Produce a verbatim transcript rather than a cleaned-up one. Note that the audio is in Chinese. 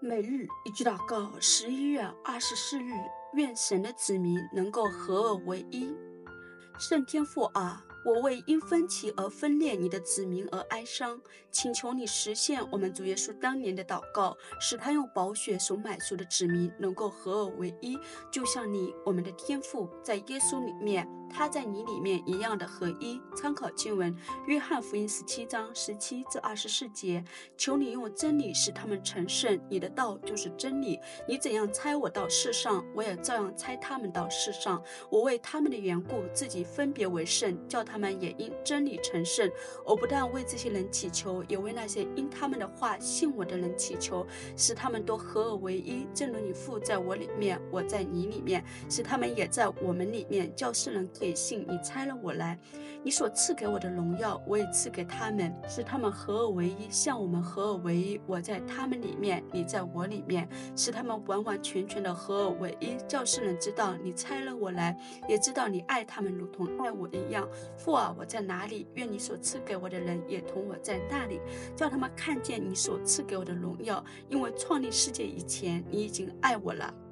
每日一句祷告，十一月二十四日，愿神的子民能够合而为一。圣天父啊，我为因分歧而分裂你的子民而哀伤，请求你实现我们主耶稣当年的祷告，使他用宝血所买赎的子民能够合而为一，就像你我们的天父在耶稣里面，他在你里面一样的合一。参考经文约翰福音十七章十七至二十四节，求你用真理使他们成圣，你的道就是真理。你怎样差我到世上，我也照样差他们到世上。我为他们的缘故自己分别为圣，叫他们也因真理成圣。我不但为这些人祈求，也为那些因他们的话信我的人祈求，使他们都合而为一，正如你父在我里面，我在你里面，使他们也在我们里面，叫世人可以信你差了我来。你所赐给我的荣耀，我也赐给他们，使他们合而为一，像我们合而为一。我在他们里面，你在我里面，使他们完完全全的合而为一，叫世人知道你差了我来，也知道你爱他们如同爱我一样。父啊，我在哪里，愿你所赐给我的人也同我在那里，叫他们看见你所赐给我的荣耀，因为创立世界以前，你已经爱我了。